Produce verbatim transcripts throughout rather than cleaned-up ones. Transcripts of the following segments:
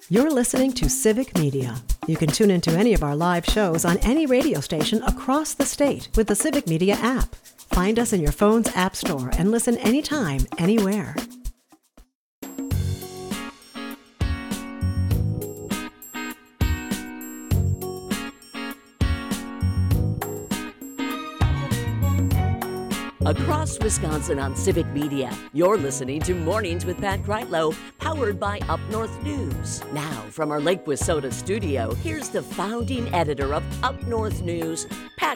You're listening to Civic Media. You can tune into any of our live shows on any radio station across the state with the Civic Media app. Find us in your phone's app store and listen anytime, anywhere. Across Wisconsin on Civic Media, you're listening to Mornings with Pat Kreitlow, powered by Up North News. Now, from our Lake Wissota studio, here's the founding editor of Up North News, Pat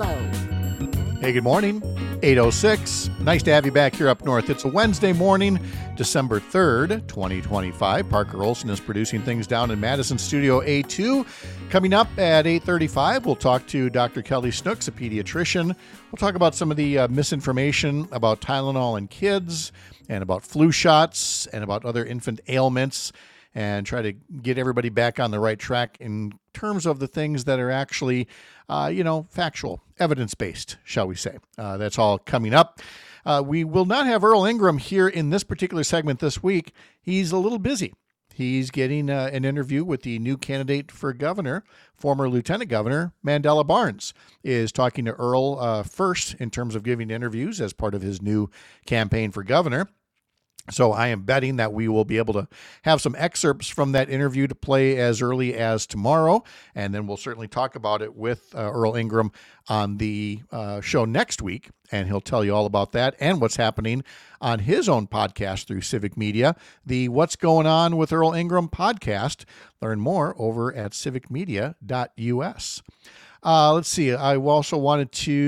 Kreitlow. Hey, good morning. eight oh six. Nice to have you back here up north. It's a Wednesday morning, December third, twenty twenty-five. Parker Olson is producing things down in Madison Studio A two. Coming up at eight thirty-five, we'll talk to Doctor Kelly Snooks, a pediatrician. We'll talk about some of the uh, misinformation about Tylenol in kids and about flu shots and about other infant ailments, and try to get everybody back on the right track in terms of the things that are actually, uh, you know, factual, evidence-based, shall we say. Uh, that's all coming up. Uh, we will not have Earl Ingram here in this particular segment this week. He's a little busy. He's getting uh, an interview with the new candidate for governor, former Lieutenant Governor Mandela Barnes, is talking to Earl uh, first in terms of giving interviews as part of his new campaign for governor. So I am betting that we will be able to have some excerpts from that interview to play as early as tomorrow, and then we'll certainly talk about it with uh, Earl Ingram on the uh, show next week, and he'll tell you all about that and what's happening on his own podcast through Civic Media, the What's Going On with Earl Ingram podcast. Learn more over at civic media dot u s. Uh, let's see. I also wanted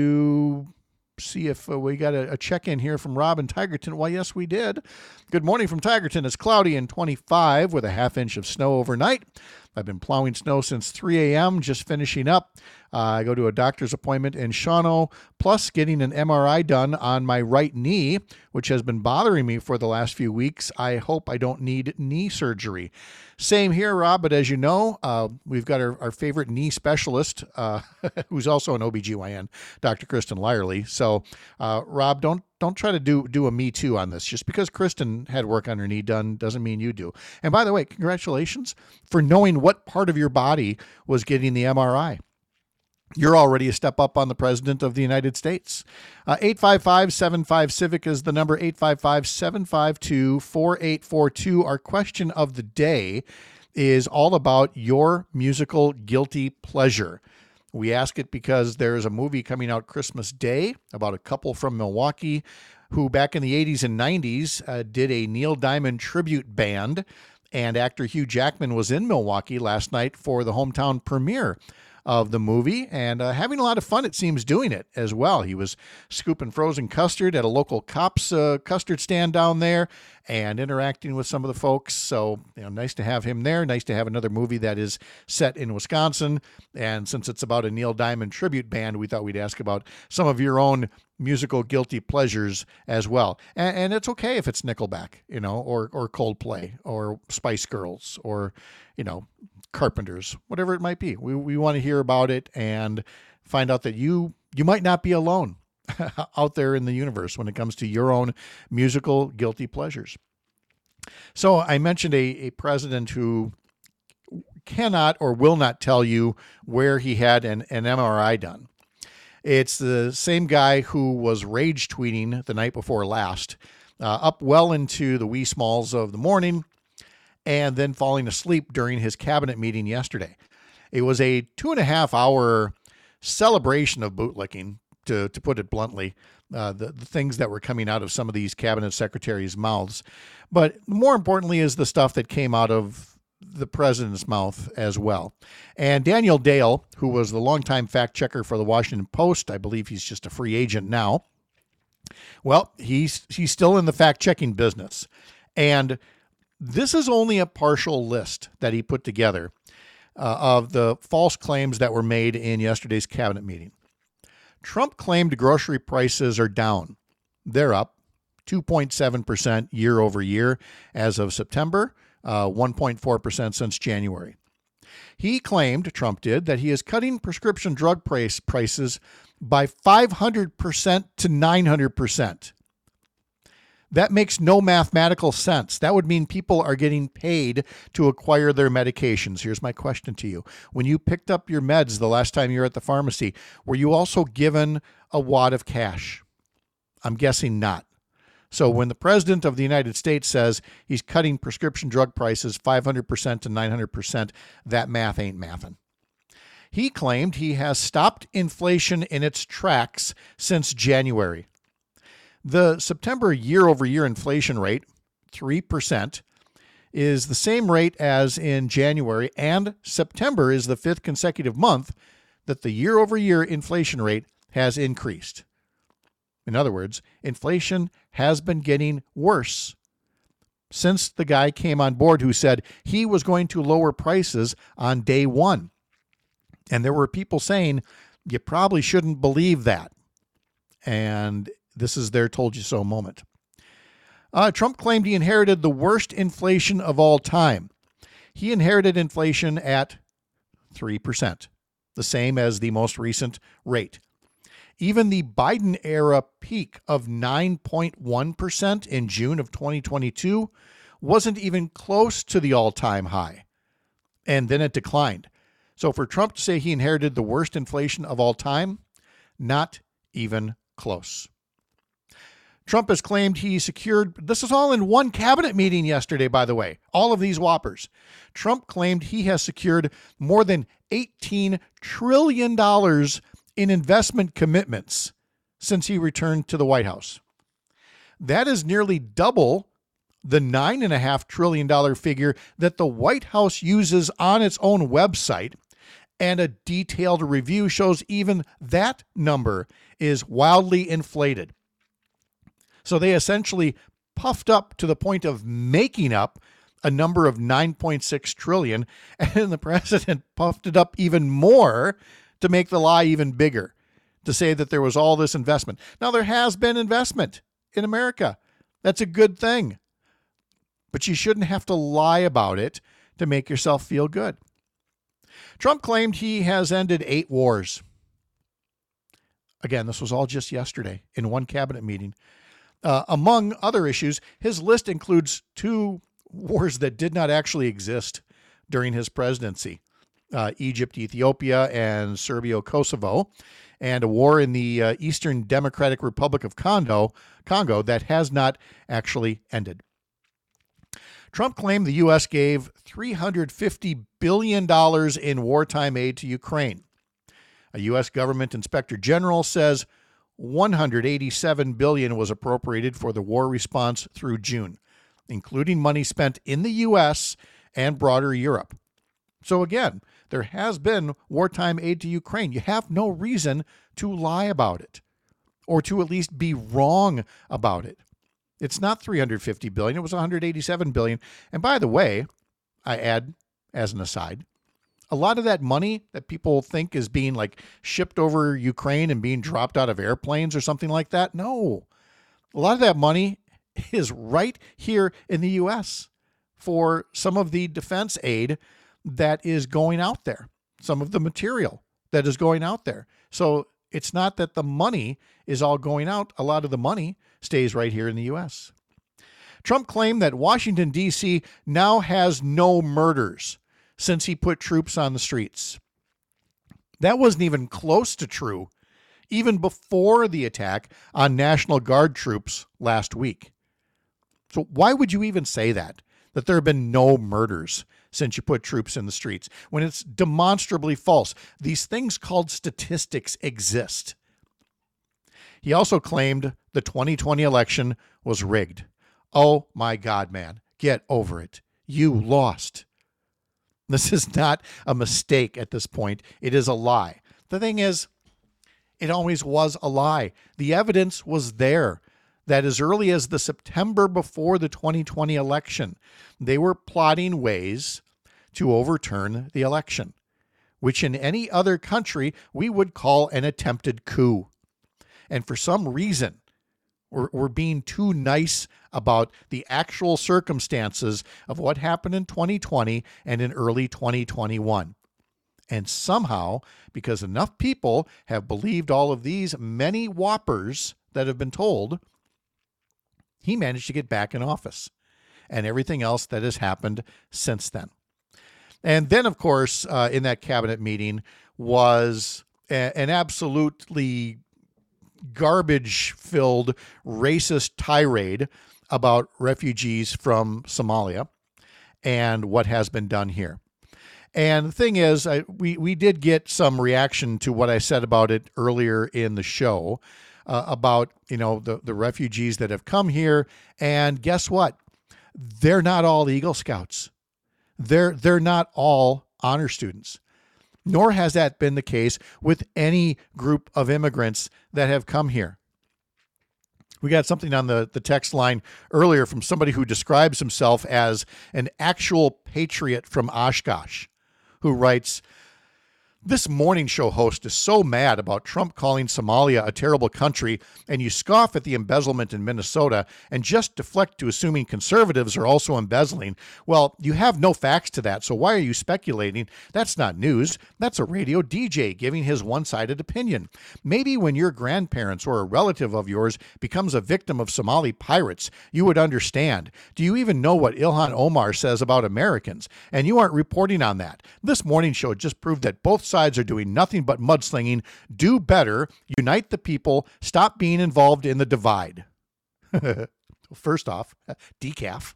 to see if uh, we got a, a check-in here from Rob in Tigerton. Well, yes, we did. Good morning from Tigerton. It's cloudy and twenty-five with a half inch of snow overnight. I've been plowing snow since three a.m., just finishing up. Uh, I go to a doctor's appointment in Shawano, plus getting an M R I done on my right knee, which has been bothering me for the last few weeks. I hope I don't need knee surgery. Same here, Rob, but as you know, uh, we've got our, our favorite knee specialist, uh, who's also an O B G Y N, Doctor Kristen Lyerly. So, uh, Rob, don't don't try to do do a me too on this. Just because Kristen had work on her knee done doesn't mean you do. And by the way, congratulations for knowing what part of your body was getting the M R I. You're already a step up on the President of the United States. Uh, eight five five, seven five, CIVIC is the number, eight five five, seven five two, four eight four two. Our question of the day is all about your musical guilty pleasure. We ask it because there's a movie coming out Christmas Day about a couple from Milwaukee who back in the eighties and nineties uh, did a Neil Diamond tribute band, and actor Hugh Jackman was in Milwaukee last night for the hometown premiere of the movie, and uh, having a lot of fun, it seems, doing it as well. He was scooping frozen custard at a local Kopp's uh, custard stand down there and interacting with some of the folks. So, you know, nice to have him there. Nice to have another movie that is set in Wisconsin. And since it's about a Neil Diamond tribute band, we thought we'd ask about some of your own musical guilty pleasures as well. And, and it's okay if it's Nickelback, you know, or or Coldplay or Spice Girls or, you know, Carpenters, whatever it might be. We we want to hear about it and find out that you you might not be alone out there in the universe when it comes to your own musical guilty pleasures. So I mentioned a, a president who cannot or will not tell you where he had an, an M R I done. It's the same guy who was rage tweeting the night before last, uh, up well into the wee smalls of the morning, and then falling asleep during his cabinet meeting yesterday. It was a two and a half hour celebration of bootlicking, to, to put it bluntly, uh, the, the things that were coming out of some of these cabinet secretaries' mouths. But more importantly is the stuff that came out of the president's mouth as well. And Daniel Dale, who was the longtime fact checker for the Washington Post, I believe he's just a free agent now. Well, he's he's still in the fact checking business. And this is only a partial list that he put together uh, of the false claims that were made in yesterday's cabinet meeting. Trump claimed grocery prices are down. They're up two point seven percent year over year as of September, uh, one point four percent since January. He claimed, Trump did, that he is cutting prescription drug price prices by five hundred percent to nine hundred percent. That makes no mathematical sense. That would mean people are getting paid to acquire their medications. Here's my question to you. When you picked up your meds the last time you were at the pharmacy, were you also given a wad of cash? I'm guessing not. So when the president of the United States says he's cutting prescription drug prices five hundred percent to nine hundred percent, that math ain't mathin'. He claimed he has stopped inflation in its tracks since January. The September year-over-year inflation rate, three percent, is the same rate as in January, and September is the fifth consecutive month that the year-over-year inflation rate has increased. In other words, inflation has been getting worse since the guy came on board who said he was going to lower prices on day one. And there were people saying, you probably shouldn't believe that. And this is their told you so moment. Uh, Trump claimed he inherited the worst inflation of all time. He inherited inflation at three percent, the same as the most recent rate. Even the Biden era peak of nine point one percent in June of twenty twenty-two wasn't even close to the all-time high. And then it declined. So for Trump to say he inherited the worst inflation of all time, not even close. Trump has claimed he secured, this is all in one cabinet meeting yesterday, by the way, all of these whoppers. Trump claimed he has secured more than eighteen trillion dollars in investment commitments since he returned to the White House. That is nearly double the nine point five trillion dollars figure that the White House uses on its own website, and a detailed review shows even that number is wildly inflated. So they essentially puffed up to the point of making up a number of nine point six trillion dollars, and the president puffed it up even more to make the lie even bigger, to say that there was all this investment. Now, there has been investment in America. That's a good thing. But you shouldn't have to lie about it to make yourself feel good. Trump claimed he has ended eight wars. Again, this was all just yesterday in one cabinet meeting. Uh, among other issues, his list includes two wars that did not actually exist during his presidency. Uh, Egypt, Ethiopia, and Serbia-Kosovo, and a war in the uh, Eastern Democratic Republic of Congo, Congo that has not actually ended. Trump claimed the U S gave three hundred fifty billion dollars in wartime aid to Ukraine. A U S government inspector general says one hundred eighty-seven billion dollars was appropriated for the war response through June, including money spent in the U S and broader Europe. So again, there has been wartime aid to Ukraine. You have no reason to lie about it, or to at least be wrong about it. It's not three hundred fifty billion dollars, it was one hundred eighty-seven billion dollars. And by the way, I add as an aside, a lot of that money that people think is being like shipped over Ukraine and being dropped out of airplanes or something like that, no. A lot of that money is right here in the U S for some of the defense aid that is going out there, some of the material that is going out there. So it's not that the money is all going out. A lot of the money stays right here in the U S. Trump claimed that Washington, D C now has no murders since he put troops on the streets. That wasn't even close to true, even before the attack on National Guard troops last week. So why would you even say that, that there have been no murders since you put troops in the streets, when it's demonstrably false? These things called statistics exist. He also claimed the twenty twenty election was rigged. Oh my God, man, get over it. You lost. This is not a mistake at this point. It is a lie. The thing is, it always was a lie. The evidence was there that as early as the September before the twenty twenty election, they were plotting ways to overturn the election, which in any other country we would call an attempted coup. And for some reason, we're, we're being too nice about the actual circumstances of what happened in twenty twenty and in early twenty twenty-one. And somehow, because enough people have believed all of these many whoppers that have been told, he managed to get back in office, and everything else that has happened since then. And then, of course, uh, in that cabinet meeting was a- an absolutely garbage-filled racist tirade about refugees from Somalia and what has been done here. And the thing is, I, we, we did get some reaction to what I said about it earlier in the show, uh, about, you know, the, the refugees that have come here. And guess what? They're not all Eagle Scouts. They're, they're not all honor students. Nor has that been the case with any group of immigrants that have come here. We got something on the, the text line earlier from somebody who describes himself as an actual patriot from Oshkosh, who writes, "This morning show host is so mad about Trump calling Somalia a terrible country, and you scoff at the embezzlement in Minnesota and just deflect to assuming conservatives are also embezzling. Well, you have no facts to that, so why are you speculating? That's not news. That's a radio D J giving his one-sided opinion. Maybe when your grandparents or a relative of yours becomes a victim of Somali pirates, you would understand. Do you even know what Ilhan Omar says about Americans? And you aren't reporting on that. This morning show just proved that both sides are doing nothing but mudslinging. Do better. Unite the people. Stop being involved in the divide." First off, decaf.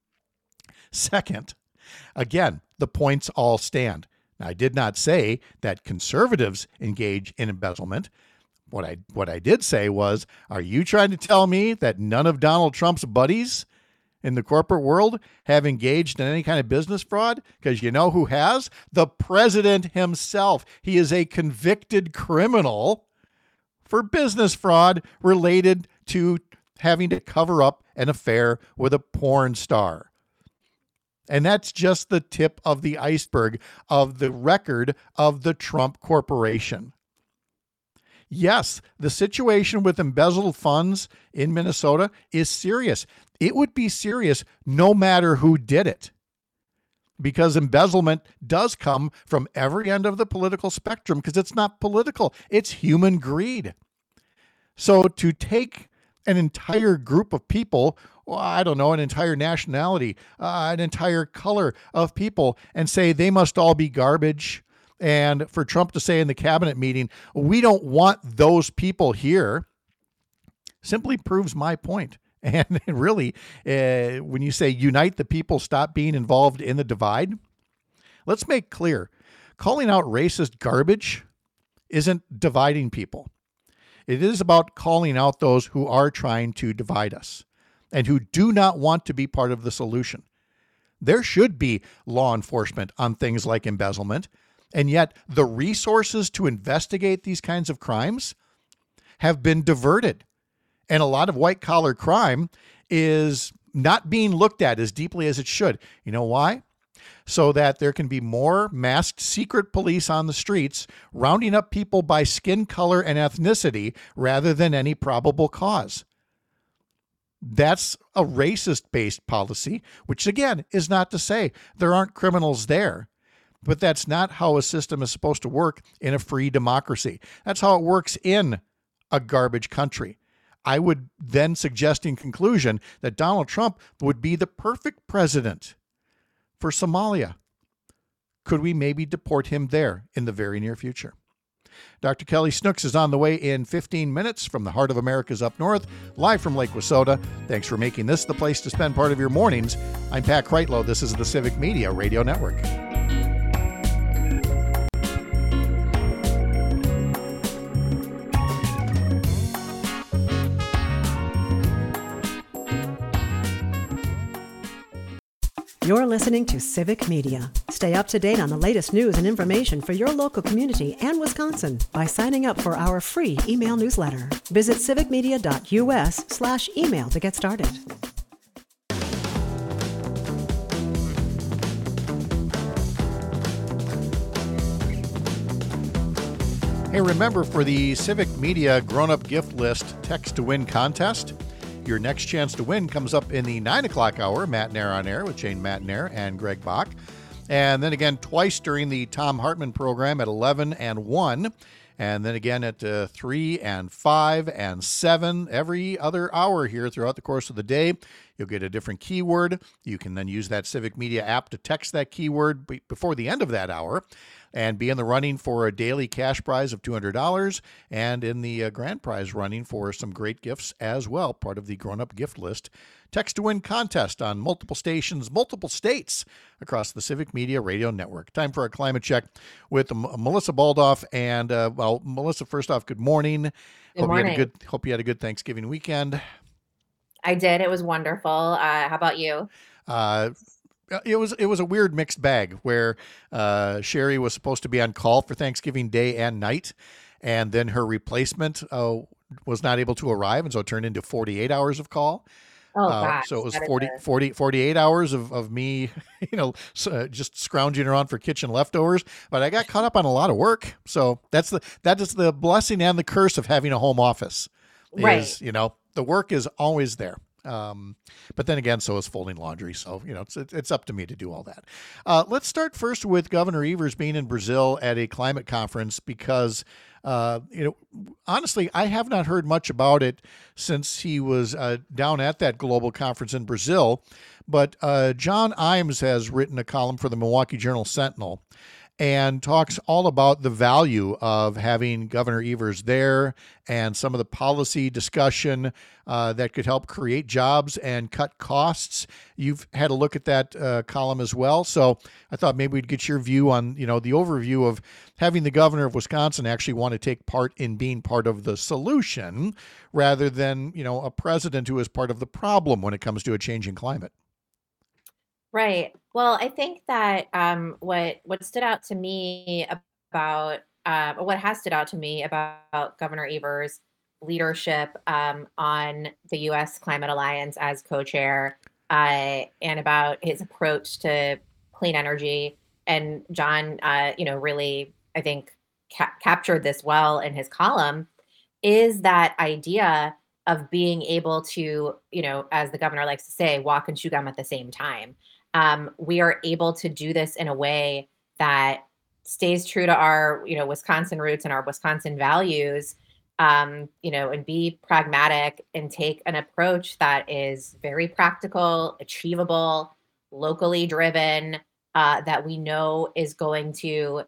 Second, again, the points all stand. Now, I did not say that conservatives engage in embezzlement. What I what I did say was, are you trying to tell me that none of Donald Trump's buddies in the corporate world have engaged in any kind of business fraud? Because you know who has? The president himself. He is a convicted criminal for business fraud related to having to cover up an affair with a porn star. And that's just the tip of the iceberg of the record of the Trump Corporation. Yes, the situation with embezzled funds in Minnesota is serious. It would be serious no matter who did it, because embezzlement does come from every end of the political spectrum, because it's not political, it's human greed. So to take an entire group of people, well, I don't know, an entire nationality, uh, an entire color of people, and say they must all be garbage, and for Trump to say in the cabinet meeting, we don't want those people here, simply proves my point. And really, uh, when you say unite the people, stop being involved in the divide, let's make clear, calling out racist garbage isn't dividing people. It is about calling out those who are trying to divide us and who do not want to be part of the solution. There should be law enforcement on things like embezzlement, and yet the resources to investigate these kinds of crimes have been diverted. And a lot of white-collar crime is not being looked at as deeply as it should. You know why? So that there can be more masked secret police on the streets rounding up people by skin color and ethnicity rather than any probable cause. That's a racist-based policy, which again is not to say there aren't criminals there. But that's not how a system is supposed to work in a free democracy. That's how it works in a garbage country. I would then suggest in conclusion that Donald Trump would be the perfect president for Somalia. Could we maybe deport him there in the very near future? Doctor Kelly Snooks is on the way in fifteen minutes from the heart of America's Up North, live from Lake Wissota. Thanks for making this the place to spend part of your mornings. I'm Pat Kreitlow. This is the Civic Media Radio Network. You're listening to Civic Media. Stay up to date on the latest news and information for your local community and Wisconsin by signing up for our free email newsletter. Visit civicmedia.us slash email to get started. Hey, remember, for the Civic Media Grown-Up Gift List Text to Win contest, your next chance to win comes up in the nine o'clock hour, Matt Nair on Air with Shane Matt Nair and Greg Bach. And then again twice during the Tom Hartman program at eleven and one. And then again at uh, three and five and seven, every other hour here throughout the course of the day. You'll get a different keyword. You can then use that Civic Media app to text that keyword b- before the end of that hour and be in the running for a daily cash prize of two hundred dollars and in the uh, grand prize running for some great gifts as well, part of the grown-up gift list. Text to win contest on multiple stations, multiple states across the Civic Media Radio Network. Time for our climate check with M- Melissa Baldoff. And, uh, well, Melissa, first off, good morning. Good hope morning. You had a good, hope you had a good Thanksgiving weekend. I did. It was wonderful. Uh, how about you? Uh, it was it was a weird mixed bag where uh, Sherry was supposed to be on call for Thanksgiving Day and night, and then her replacement uh, was not able to arrive, and so it turned into forty-eight hours of call. Oh, Uh, gosh. so it was that is forty, a- forty, forty-eight hours of, of me, you know, s- uh, just scrounging around for kitchen leftovers. But I got caught up on a lot of work. So that's the that is the blessing and the curse of having a home office. Is, Right. you know, the work is always there. Um, but then again, so is folding laundry. So, you know, it's it's up to me to do all that. Uh, let's start first with Governor Evers being in Brazil at a climate conference because, uh, you know, honestly, I have not heard much about it since he was uh, down at that global conference in Brazil. But uh, John Imes has written a column for the Milwaukee Journal Sentinel and talks all about the value of having Governor Evers there and some of the policy discussion uh, that could help create jobs and cut costs. You've had a look at that uh, column as well. So I thought maybe we'd get your view on, you know, the overview of having the governor of Wisconsin actually want to take part in being part of the solution rather than, you know, a president who is part of the problem when it comes to a changing climate. Right. Well, I think that um, what what stood out to me about uh, or what has stood out to me about Governor Evers' leadership um, on the U S Climate Alliance as co-chair, uh, and about his approach to clean energy. And John, uh, you know, really, I think ca- captured this well in his column. Is that idea of being able to, you know, as the governor likes to say, walk and chew gum at the same time. Um, we are able to do this in a way that stays true to our, you know, Wisconsin roots and our Wisconsin values, um, you know, and be pragmatic and take an approach that is very practical, achievable, locally driven, uh, that we know is going to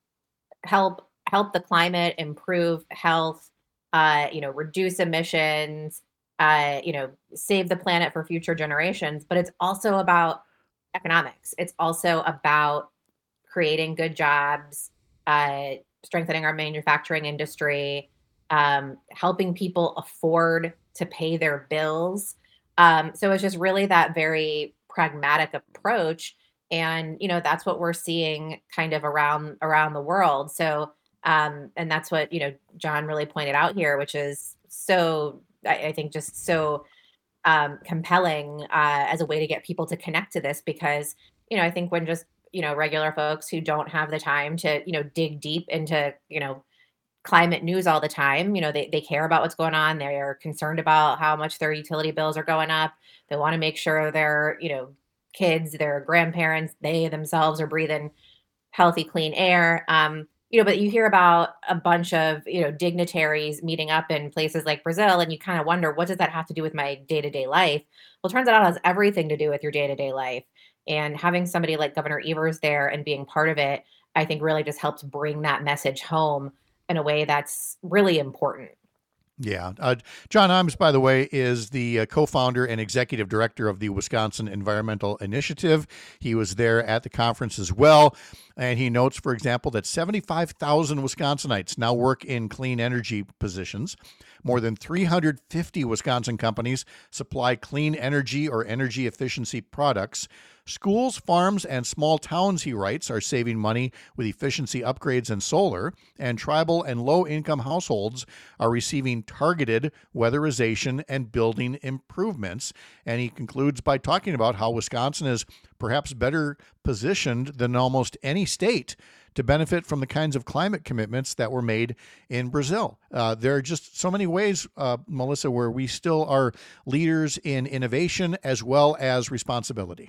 help help the climate, improve health, uh, you know, reduce emissions, uh, you know, save the planet for future generations. But it's also about economics. It's also about creating good jobs, uh, strengthening our manufacturing industry, um, helping people afford to pay their bills. Um, so it's just really that very pragmatic approach, and you know that's what we're seeing kind of around around the world. So um, and that's what you know John really pointed out here, which is so I, I think just so um, compelling uh, as a way to get people to connect to this, because you know I think when just you know regular folks who don't have the time to you know dig deep into you know climate news all the time, you know they, they care about what's going on, they're concerned about how much their utility bills are going up, they want to make sure their you know kids, their grandparents, they themselves are breathing healthy clean air. Um, you know, but you hear about a bunch of, you know, dignitaries meeting up in places like Brazil, and you kind of wonder, what does that have to do with my day-to-day life? Well, it turns out it has everything to do with your day-to-day life. And having somebody like Governor Evers there and being part of it, I think really just helps bring that message home in a way that's really important. Yeah. Uh, John Imes, by the way, is the uh, co-founder and executive director of the Wisconsin Environmental Initiative. He was there at the conference as well. And he notes, for example, that seventy-five thousand Wisconsinites now work in clean energy positions. More than three hundred fifty Wisconsin companies supply clean energy or energy efficiency products. Schools, farms, and small towns, he writes, are saving money with efficiency upgrades and solar, and tribal and low-income households are receiving targeted weatherization and building improvements. And he concludes by talking about how Wisconsin is perhaps better positioned than almost any state to benefit from the kinds of climate commitments that were made in Brazil. Uh, there are just so many ways, uh, Melissa, where we still are leaders in innovation as well as responsibility.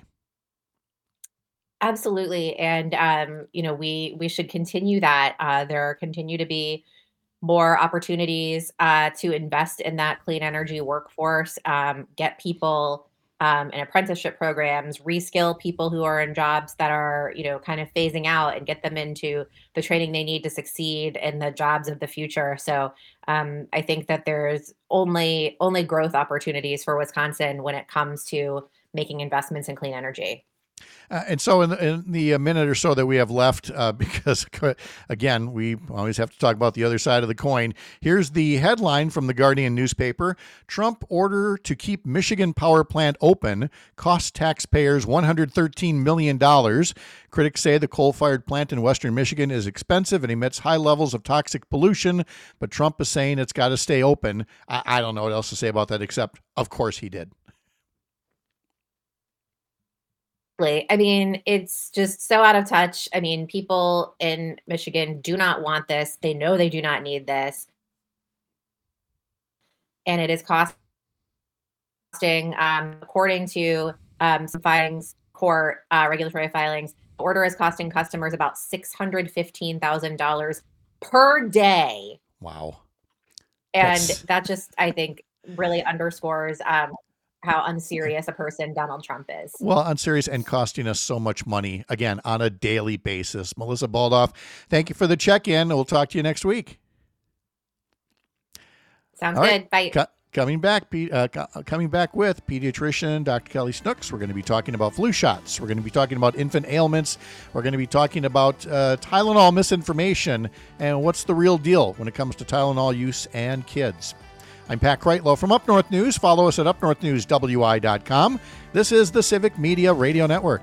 Absolutely. And um, you know, we we should continue that. Uh, there continue to be more opportunities uh, to invest in that clean energy workforce, um, get people um, in apprenticeship programs, reskill people who are in jobs that are, you know, kind of phasing out and get them into the training they need to succeed in the jobs of the future. So um, I think that there's only only growth opportunities for Wisconsin when it comes to making investments in clean energy. Uh, and so, in the, in the uh, minute or so that we have left, uh, because again, we always have to talk about the other side of the coin. Here's the headline from the Guardian newspaper: Trump order to keep Michigan power plant open costs taxpayers one hundred thirteen million dollars. Critics say the coal-fired plant in western Michigan is expensive and emits high levels of toxic pollution, but Trump is saying it's got to stay open. I, I don't know what else to say about that, except, of course, he did. I mean, it's just so out of touch. I mean, people in Michigan do not want this. They know they do not need this. And it is costing, um, according to um, some filings, court uh, regulatory filings, the order is costing customers about six hundred fifteen thousand dollars per day. Wow. And That's... that just, I think, really underscores um, how unserious a person Donald Trump is. Well, unserious and costing us so much money, again, on a daily basis. Melissa Baldoff, thank you for the check-in. We'll talk to you next week. Sounds All good. Right. Bye. Co- coming back, uh, co- coming back with pediatrician Doctor Kelly Snooks. We're going to be talking about flu shots. We're going to be talking about infant ailments. We're going to be talking about uh, Tylenol misinformation and what's the real deal when it comes to Tylenol use and kids. I'm Pat Kreitlow from Up North News. Follow us at up north news w i dot com. This is the Civic Media Radio Network.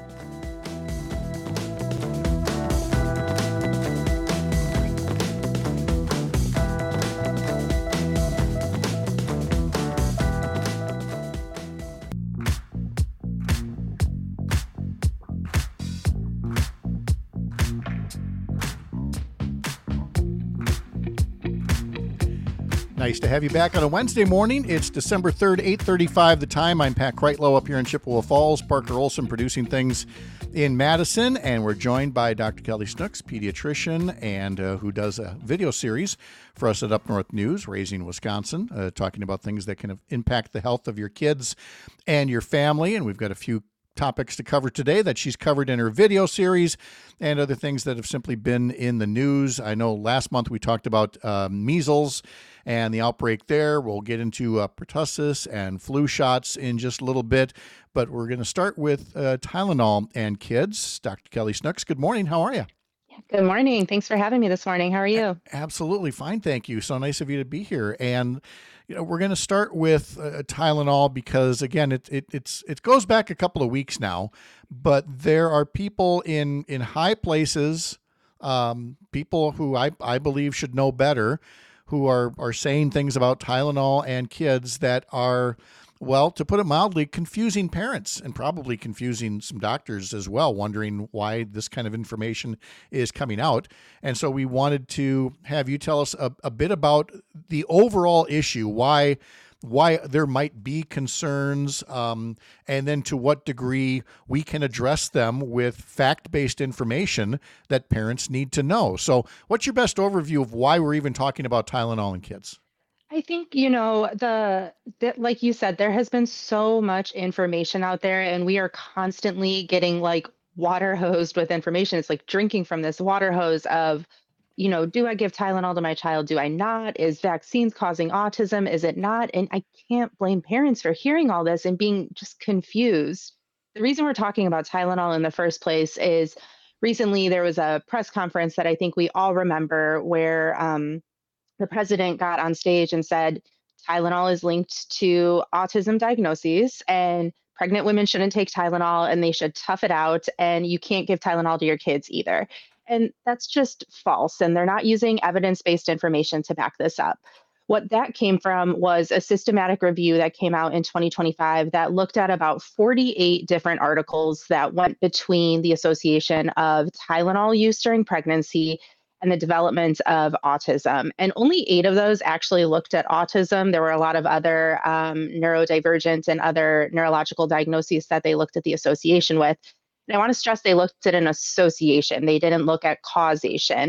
Nice to have you back on a Wednesday morning. It's December third, eight thirty-five the time. I'm Pat Kreitlow up here in Chippewa Falls. Parker Olson producing things in Madison. And we're joined by Doctor Kelly Snooks, pediatrician, and uh, who does a video series for us at Up North News, Raising Wisconsin, uh, talking about things that can impact the health of your kids and your family. And we've got a few topics to cover today that she's covered in her video series and other things that have simply been in the news. I know last month we talked about uh, measles and the outbreak there. We'll get into uh, pertussis and flu shots in just a little bit, but we're going to start with uh, Tylenol and kids. Doctor Kelly Snooks, good morning. How are you? Good morning. Thanks for having me this morning. How are you? Absolutely fine. Thank you. So nice of you to be here. And you know, we're going to start with uh, Tylenol because, again, it, it it's it goes back a couple of weeks now, but there are people in in high places, um, people who I, I believe should know better, who are, are saying things about Tylenol and kids that are, well, to put it mildly, confusing parents and probably confusing some doctors as well, wondering why this kind of information is coming out. And so we wanted to have you tell us a, a bit about the overall issue, why why there might be concerns, um, and then to what degree we can address them with fact-based information that parents need to know. So what's your best overview of why we're even talking about Tylenol in kids? I think, you know, the, the like you said, there has been so much information out there, and we are constantly getting like water hosed with information. It's like drinking from this water hose of, you know, do I give Tylenol to my child? Do I not? Is vaccines causing autism? Is it not? And I can't blame parents for hearing all this and being just confused. The reason we're talking about Tylenol in the first place is recently there was a press conference that I think we all remember where um, the president got on stage and said Tylenol is linked to autism diagnoses and pregnant women shouldn't take Tylenol and they should tough it out, and you can't give Tylenol to your kids either. And that's just false. And they're not using evidence-based information to back this up. What that came from was a systematic review that came out in twenty twenty-five that looked at about forty-eight different articles that went between the association of Tylenol use during pregnancy and the development of autism. And only eight of those actually looked at autism. There were a lot of other um, neurodivergent and other neurological diagnoses that they looked at the association with. And I want to stress they looked at an association. They didn't look at causation.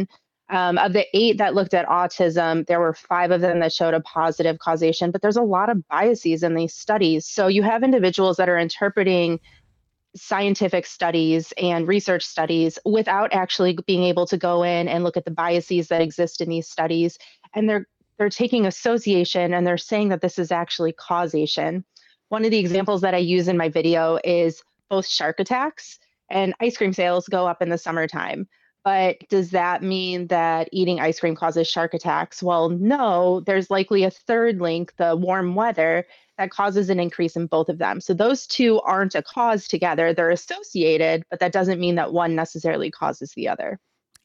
Um, of the eight that looked at autism, there were five of them that showed a positive causation, but there's a lot of biases in these studies. So you have individuals that are interpreting scientific studies and research studies without actually being able to go in and look at the biases that exist in these studies. And they're they're taking association and they're saying that this is actually causation. One of the examples that I use in my video is both shark attacks and ice cream sales go up in the summertime. But does that mean that eating ice cream causes shark attacks? Well, no, there's likely a third link, the warm weather, that causes an increase in both of them. So those two aren't a cause together, they're associated, but that doesn't mean that one necessarily causes the other.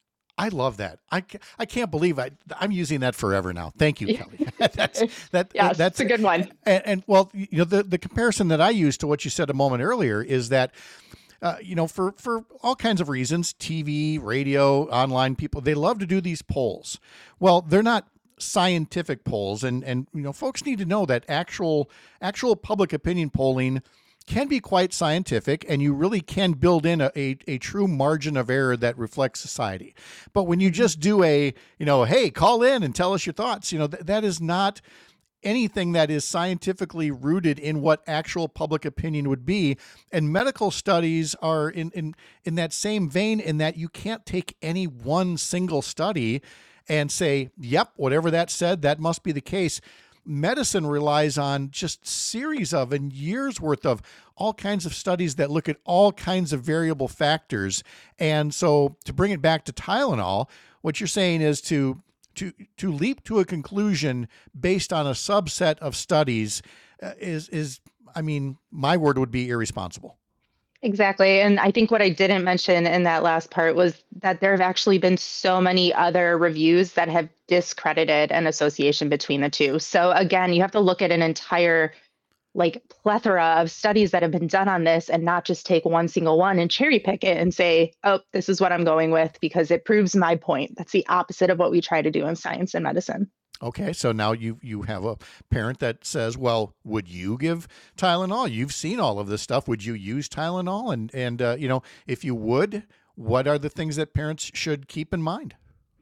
I love that. I, I can't believe I, I'm using that forever now. Thank you, Kelly. that's that. Yes, that's a good one. And, and well, you know, the, the comparison that I used to what you said a moment earlier is that, uh, you know, for, for all kinds of reasons, T V, radio, online people, they love to do these polls. Well, they're not scientific polls. And, and, you know, folks need to know that actual, actual public opinion polling can be quite scientific, and you really can build in a, a, a true margin of error that reflects society. But when you just do a, you know, hey, call in and tell us your thoughts, you know, th- that is not anything that is scientifically rooted in what actual public opinion would be. And medical studies are in, in, in that same vein, in that you can't take any one single study and say, yep, whatever that said, that must be the case. Medicine relies on just series of and years worth of all kinds of studies that look at all kinds of variable factors. And so to bring it back to Tylenol, what you're saying is to to to leap to a conclusion based on a subset of studies uh, is is I mean, my word would be irresponsible. Exactly. And I think what I didn't mention in that last part was that there have actually been so many other reviews that have discredited an association between the two. So again, you have to look at an entire like plethora of studies that have been done on this and not just take one single one and cherry pick it and say, oh, this is what I'm going with because it proves my point. That's the opposite of what we try to do in science and medicine. Okay, so now you you have a parent that says, well, would you give Tylenol? You've seen all of this stuff. Would you use Tylenol? And, and uh, you know, if you would, what are the things that parents should keep in mind?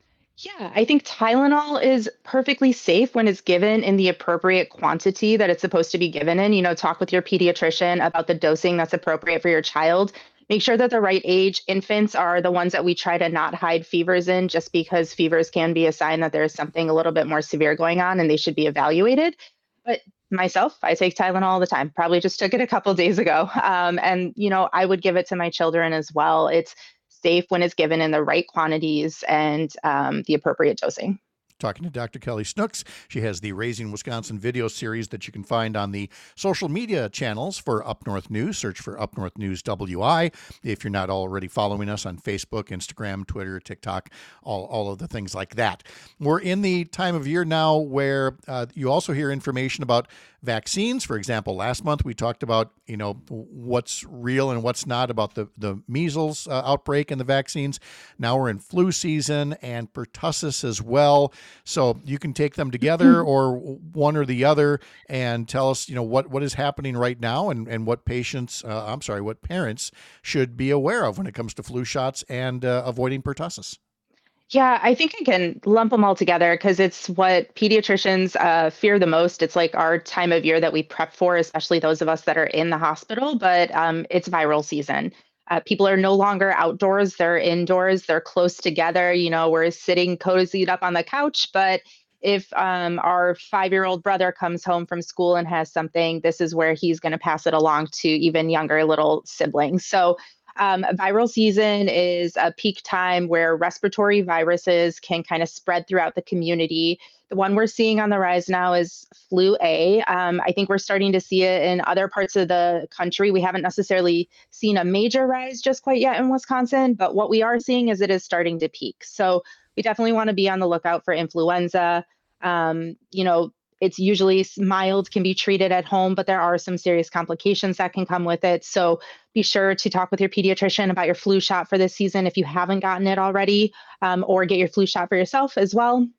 Yeah, I think Tylenol is perfectly safe when it's given in the appropriate quantity that it's supposed to be given in. You know, talk with your pediatrician about the dosing that's appropriate for your child. Make sure that the right age. Infants are the ones that we try to not hide fevers in just because fevers can be a sign that there's something a little bit more severe going on and they should be evaluated. But myself, I take Tylenol all the time. Probably just took it a couple days ago. Um, and, you know, I would give it to my children as well. It's safe when it's given in the right quantities and um, the appropriate dosing. Talking to Doctor Kelly Snooks. She has the Raising Wisconsin video series that you can find on the social media channels for Up North News. Search for Up North News W I. If you're not already following us on Facebook, Instagram, Twitter, TikTok, all, all of the things like that. We're in the time of year now where uh, you also hear information about vaccines. For example, last month we talked about, you know, what's real and what's not about the, the measles uh, outbreak and the vaccines. Now we're in flu season and pertussis as well. So you can take them together or one or the other and tell us, you know, what, what is happening right now and, and what patients, uh, I'm sorry, what parents should be aware of when it comes to flu shots and uh, avoiding pertussis. Yeah, I think I can lump them all together because it's what pediatricians uh, fear the most. It's like our time of year that we prep for, especially those of us that are in the hospital, but um, it's viral season. Uh, people are no longer outdoors, they're indoors, they're close together. You know, we're sitting cozied up on the couch, but if um, our five-year-old brother comes home from school and has something, this is where he's going to pass it along to even younger little siblings. So Um, viral season is a peak time where respiratory viruses can kind of spread throughout the community. The one we're seeing on the rise now is flu A. Um, I think we're starting to see it in other parts of the country. We haven't necessarily seen a major rise just quite yet in Wisconsin, but what we are seeing is it is starting to peak. So we definitely want to be on the lookout for influenza. Um, you know, it's usually mild, can be treated at home, but there are some serious complications that can come with it. So be sure to talk with your pediatrician about your flu shot for this season if you haven't gotten it already, um, or get your flu shot for yourself as well.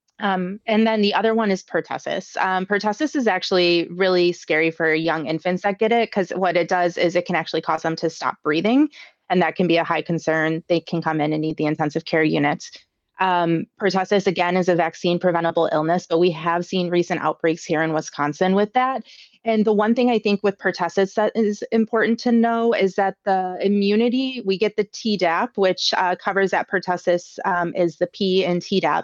Um, and then the other one is pertussis. Um, pertussis is actually really scary for young infants that get it because what it does is it can actually cause them to stop breathing, and that can be a high concern. They can come in and need the intensive care unit. Um, pertussis, again, is a vaccine preventable illness, but we have seen recent outbreaks here in Wisconsin with that. And the one thing I think with pertussis that is important to know is that the immunity, we get the Tdap, which uh, covers that pertussis um, is the P in Tdap.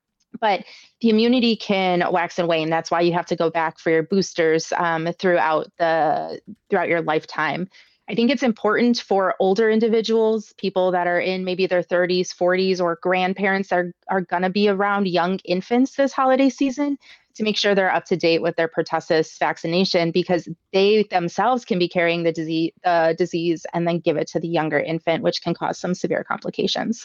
But the immunity can wax and wane. That's why you have to go back for your boosters um, throughout the throughout your lifetime. I think it's important for older individuals, people that are in maybe their thirties, forties, or grandparents that are, are going to be around young infants this holiday season, to make sure they're up to date with their pertussis vaccination, because they themselves can be carrying the disease, uh, disease and then give it to the younger infant, which can cause some severe complications.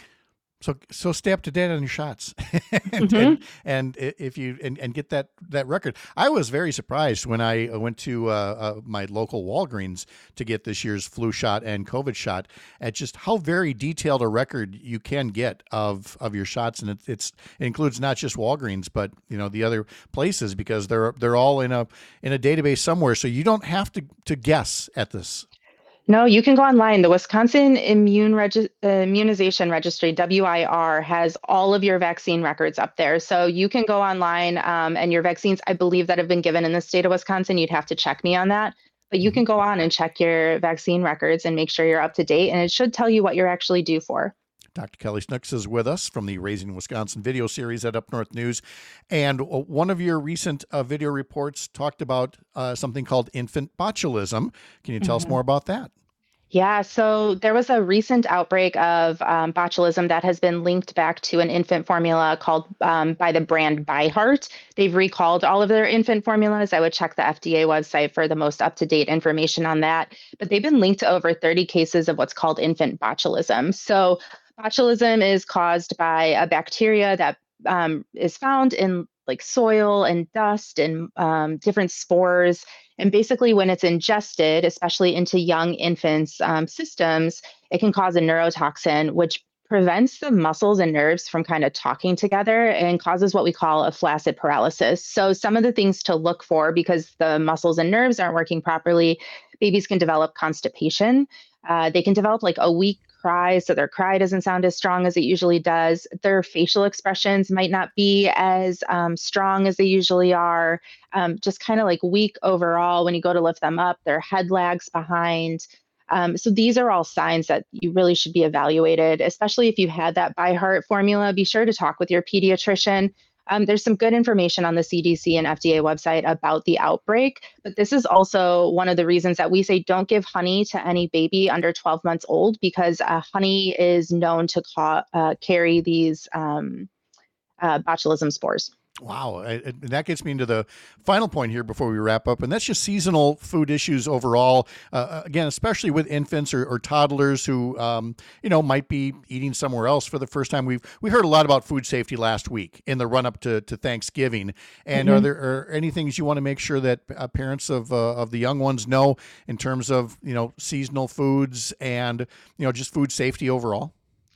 So so stay up to date on your shots, and, Mhm. and and if you and, and get that that record. I was very surprised when I went to uh, uh, my local Walgreens to get this year's flu shot and COVID shot, at just how very detailed a record you can get of of your shots, and it, it's it includes not just Walgreens, but you know the other places, because they're they're all in a in a database somewhere, so you don't have to to guess at this. No, you can go online. The Wisconsin Immune Regi- uh, Immunization Registry, W I R, has all of your vaccine records up there. So you can go online um, and your vaccines, I believe, that have been given in the state of Wisconsin, you'd have to check me on that. But you Mhm. can go on and check your vaccine records and make sure you're up to date. And it should tell you what you're actually due for. Doctor Kelly Snooks is with us from the Raising Wisconsin video series at Up North News. And uh, one of your recent uh, video reports talked about uh, something called infant botulism. Can you tell us Mhm. more about that? Yeah, so there was a recent outbreak of um, botulism that has been linked back to an infant formula called um, by the brand ByHeart. They've recalled all of their infant formulas. I would check the F D A website for the most up-to-date information on that. But they've been linked to over thirty cases of what's called infant botulism. So botulism is caused by a bacteria that um, is found in like soil and dust and um, different spores. And basically, when it's ingested, especially into young infants' um, systems, it can cause a neurotoxin, which prevents the muscles and nerves from kind of talking together and causes what we call a flaccid paralysis. So, some of the things to look for, because the muscles and nerves aren't working properly, babies can develop constipation. Uh, they can develop like a weak cry, so their cry doesn't sound as strong as it usually does. Their facial expressions might not be as um, strong as they usually are. Um, just kind of like weak overall. When you go to lift them up, their head lags behind. Um, so these are all signs that you really should be evaluated, especially if you had that ByHeart formula. Be sure to talk with your pediatrician. Um, there's some good information on the C D C and F D A website about the outbreak, but this is also one of the reasons that we say don't give honey to any baby under twelve months old, because uh, honey is known to ca- uh, carry these um, uh, botulism spores. Wow. I- I- that gets me into the final point here before we wrap up, and that's just seasonal food issues overall. Uh, again, especially with infants or, or toddlers who, um, you know, might be eating somewhere else for the first time. We've we heard a lot about food safety last week in the run up to, to Thanksgiving. And Mhm. are there are any things you want to make sure that uh, parents of uh, of the young ones know in terms of, you know, seasonal foods and, you know, just food safety overall?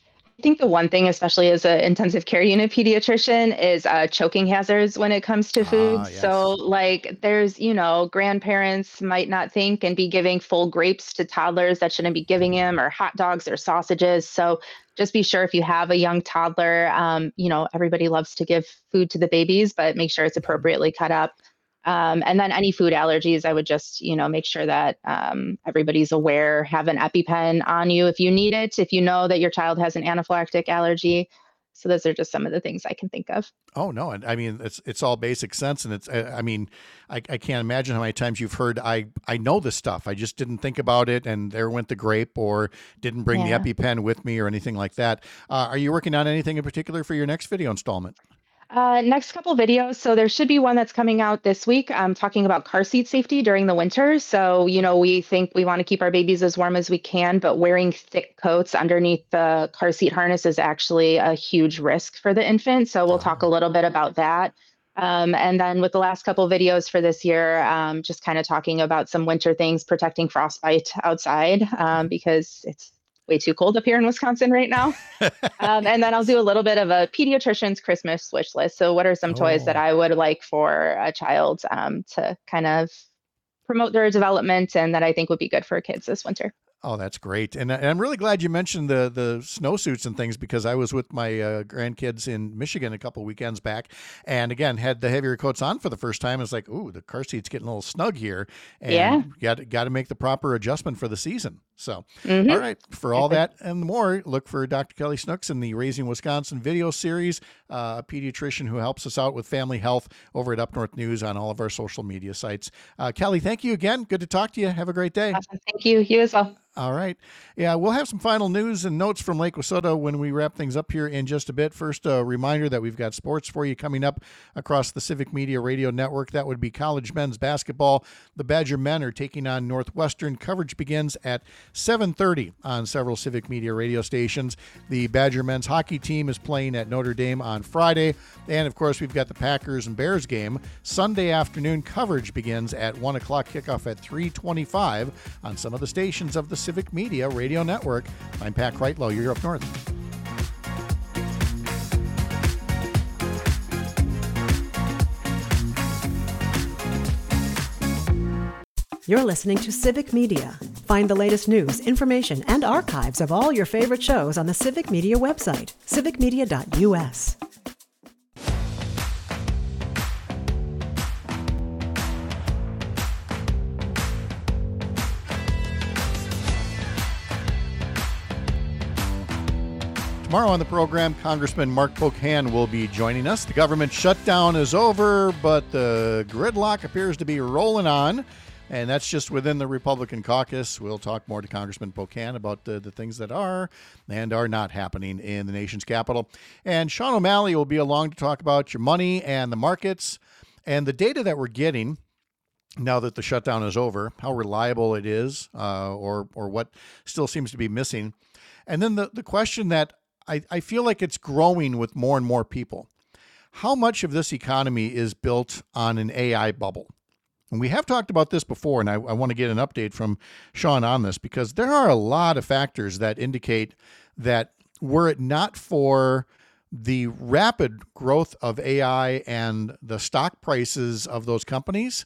I think the one thing, especially as an intensive care unit pediatrician, is uh, choking hazards when it comes to Ah, foods. So, yes. like, there's, you know, grandparents might not think and be giving full grapes to toddlers that shouldn't be giving them, or hot dogs or sausages. So, just be sure if you have a young toddler, um, you know, everybody loves to give food to the babies, but make sure it's appropriately cut up. Um, and then any food allergies, I would just, you know, make sure that um, everybody's aware, have an EpiPen on you if you need it, if you know that your child has an anaphylactic allergy. So those are just some of the things I can think of. Oh no, and I mean it's it's all basic sense, and it's I, I mean I, I can't imagine how many times you've heard I I know this stuff, I just didn't think about it, and there went the grape, or didn't bring the Yeah. EpiPen with me, or anything like that. Uh, are you working on anything in particular for your next video installment? Uh, next couple videos. So there should be one that's coming out this week. I'm talking about car seat safety during the winter. So, you know, we think we want to keep our babies as warm as we can, but wearing thick coats underneath the car seat harness is actually a huge risk for the infant. So we'll talk a Oh, little bit about that. Um, and then with the last couple videos for this year, um, just kind of talking about some winter things, protecting frostbite outside, um, because it's way too cold up here in Wisconsin right now. Um, and then I'll do a little bit of a pediatrician's Christmas wish list. So, what are some toys that oh, I would like for a child um, to kind of promote their development and that I think would be good for kids this winter? Oh, that's great. And, and I'm really glad you mentioned the the snowsuits and things, because I was with my uh, grandkids in Michigan a couple weekends back, and again, had the heavier coats on for the first time. It's like, ooh, the car seat's getting a little snug here. And Yeah. got, got to make the proper adjustment for the season. So, Mhm. all right, for all that and more, look for Doctor Kelly Snooks in the Raising Wisconsin video series, uh, a pediatrician who helps us out with family health over at Up North News on all of our social media sites. Uh, Kelly, thank you again. Good to talk to you. Have a great day. Awesome. Thank you. You as well. All right. Yeah, we'll have some final news and notes from Lake Wissota when we wrap things up here in just a bit. First, a reminder that we've got sports for you coming up across the Civic Media Radio Network. That would be college men's basketball. The Badger men are taking on Northwestern. Coverage begins at seven thirty on several Civic Media radio stations. The Badger men's hockey team is playing at Notre Dame on Friday. And, of course, we've got the Packers and Bears game. Sunday afternoon coverage begins at one o'clock, kickoff at three twenty-five on some of the stations of the Civic Media Radio Network. I'm Pat Kreitlow. You're Up North. You're listening to Civic Media. Find the latest news, information, and archives of all your favorite shows on the Civic Media website, civic media dot u s. Tomorrow on the program, Congressman Mark Pocan will be joining us. The government shutdown is over, but the gridlock appears to be rolling on, and that's just within the Republican caucus. We'll talk more to Congressman Pocan about the, the things that are and are not happening in the nation's capital. And Sean O'Malley will be along to talk about your money and the markets and the data that we're getting now that the shutdown is over, how reliable it is, uh, or or what still seems to be missing. And then the, the question that I, I feel like it's growing with more and more people. How much of this economy is built on an A I bubble? And we have talked about this before, and I, I want to get an update from Sean on this, because there are a lot of factors that indicate that were it not for the rapid growth of A I and the stock prices of those companies,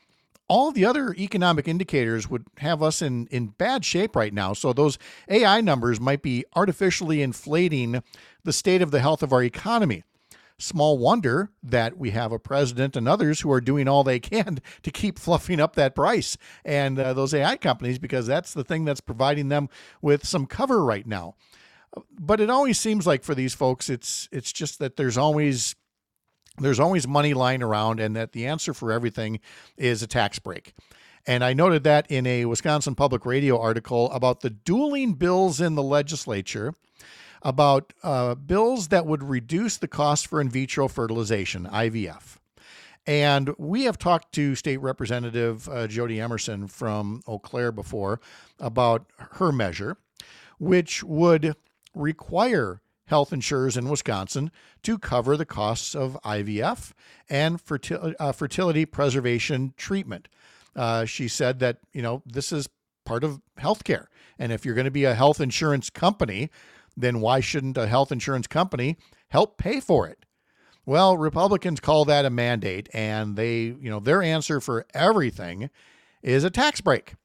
all the other economic indicators would have us in, in bad shape right now. So those A I numbers might be artificially inflating the state of the health of our economy. Small wonder that we have a president and others who are doing all they can to keep fluffing up that price and uh, those A I companies, because that's the thing that's providing them with some cover right now. But it always seems like for these folks, it's it's just that there's always There's always money lying around, and that the answer for everything is a tax break. And I noted that in a Wisconsin Public Radio article about the dueling bills in the legislature, about uh, bills that would reduce the cost for in vitro fertilization, I V F. And we have talked to State Representative uh, Jody Emerson from Eau Claire before about her measure, which would require health insurers in Wisconsin to cover the costs of I V F and fertil- uh, fertility preservation treatment. Uh, she said that, you know, this is part of healthcare. And if you're going to be a health insurance company, then why shouldn't a health insurance company help pay for it? Well, Republicans call that a mandate, and they, you know, their answer for everything is a tax break.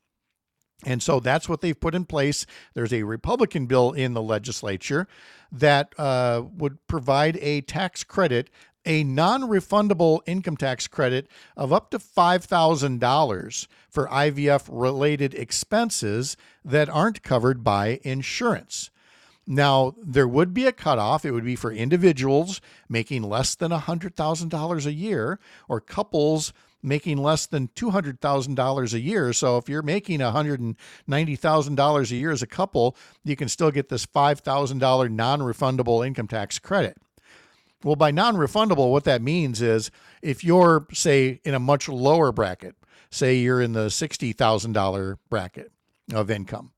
And so that's what they've put in place. There's a Republican bill in the legislature that uh, would provide a tax credit, a non-refundable income tax credit of up to five thousand dollars for I V F-related expenses that aren't covered by insurance. Now, there would be a cutoff. It would be for individuals making less than one hundred thousand dollars a year, or couples making less than two hundred thousand dollars a year. So if you're making one hundred ninety thousand dollars a year as a couple, you can still get this five thousand dollars non-refundable income tax credit. Well, by non-refundable, what that means is if you're, say, in a much lower bracket, say you're in the sixty thousand dollars bracket of income,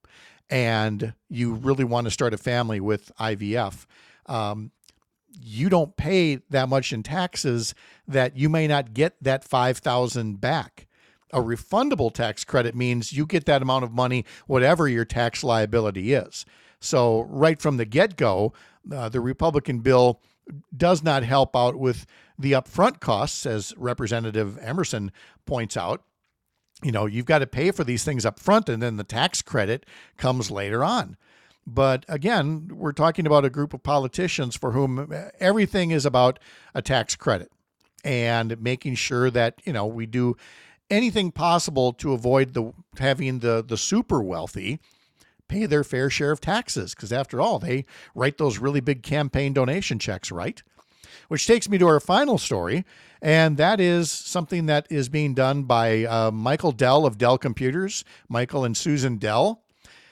and you really want to start a family with I V F, um, you don't pay that much in taxes that you may not get that five thousand dollars back. A refundable tax credit means you get that amount of money, whatever your tax liability is. So right from the get-go, uh, the Republican bill does not help out with the upfront costs, as Representative Emerson points out. you know, you've got to pay for these things up front, and then the tax credit comes later on. But again, we're talking about a group of politicians for whom everything is about a tax credit and making sure that, you know, we do anything possible to avoid the having the the super wealthy pay their fair share of taxes, because after all, they write those really big campaign donation checks, right? Which takes me to our final story, and that is something that is being done by uh, Michael Dell of Dell Computers, Michael and Susan Dell.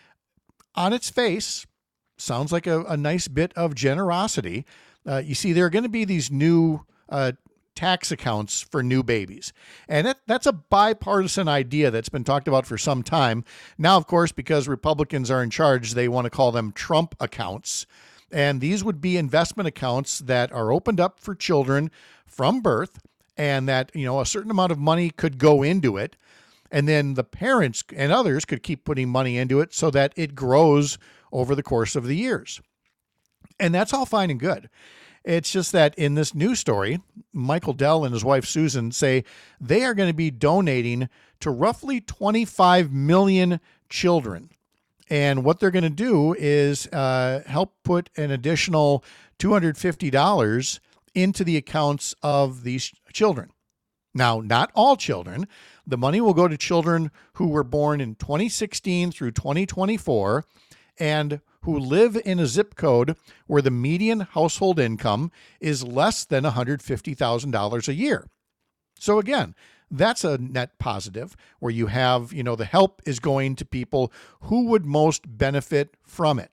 On its face, sounds like a, a nice bit of generosity. Uh, you see, there are going to be these new uh, tax accounts for new babies. And it, that's a bipartisan idea that's been talked about for some time. Now, of course, because Republicans are in charge, they want to call them Trump accounts. And these would be investment accounts that are opened up for children from birth, and that, you know, a certain amount of money could go into it. And then the parents and others could keep putting money into it so that it grows over the course of the years. And that's all fine and good. It's just that in this news story, Michael Dell and his wife Susan say they are going to be donating to roughly twenty-five million children. And what they're going to do is uh, help put an additional two hundred fifty dollars into the accounts of these children. Now, not all children. The money will go to children who were born in twenty sixteen through twenty twenty-four and who live in a zip code where the median household income is less than one hundred fifty thousand dollars a year. So again, that's a net positive where you have, you know, the help is going to people who would most benefit from it.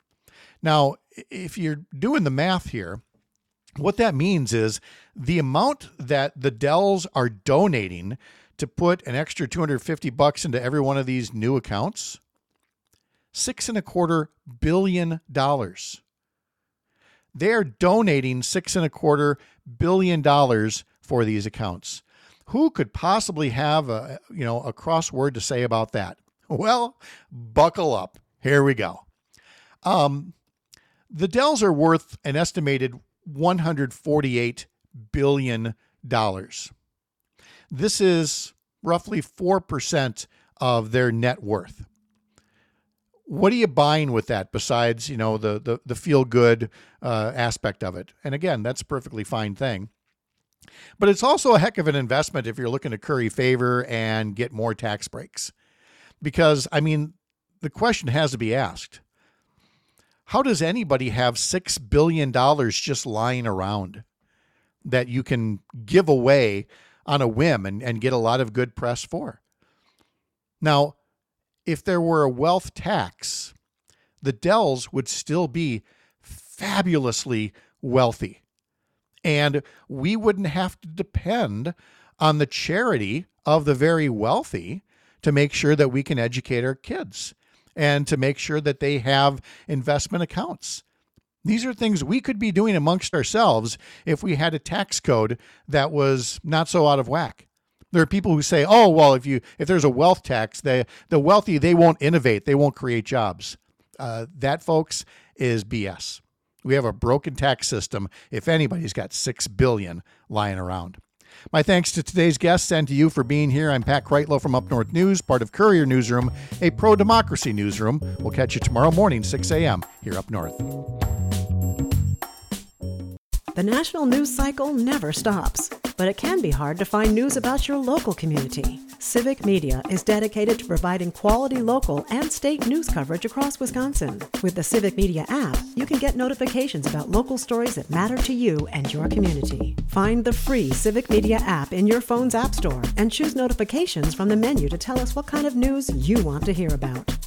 Now, if you're doing the math here, what that means is the amount that the Dells are donating to put an extra two hundred fifty bucks into every one of these new accounts, six and a quarter billion dollars. They're donating six and a quarter billion dollars for these accounts. Who could possibly have a, you know, a crossword to say about that? Well, buckle up. Here we go. Um, the Dells are worth an estimated one hundred forty-eight billion dollars. This is roughly four percent of their net worth. What are you buying with that besides, you know, the the, the feel-good uh, aspect of it? And again, that's a perfectly fine thing. But it's also a heck of an investment if you're looking to curry favor and get more tax breaks. Because, I mean, the question has to be asked. How does anybody have six billion dollars just lying around that you can give away on a whim and, and get a lot of good press for? Now, if there were a wealth tax, the Dells would still be fabulously wealthy. And we wouldn't have to depend on the charity of the very wealthy to make sure that we can educate our kids and to make sure that they have investment accounts. These are things we could be doing amongst ourselves if we had a tax code that was not so out of whack. There are people who say, oh, well, if you if there's a wealth tax, they, the wealthy, they won't innovate. They won't create jobs. Uh, that, folks, is B S. We have a broken tax system if anybody's got six billion dollars lying around. My thanks to today's guests and to you for being here. I'm Pat Kreitlow from Up North News, part of Courier Newsroom, a pro-democracy newsroom. We'll catch you tomorrow morning, six a.m. here up north. The national news cycle never stops, but it can be hard to find news about your local community. Civic Media is dedicated to providing quality local and state news coverage across Wisconsin. With the Civic Media app, you can get notifications about local stories that matter to you and your community. Find the free Civic Media app in your phone's app store and choose notifications from the menu to tell us what kind of news you want to hear about.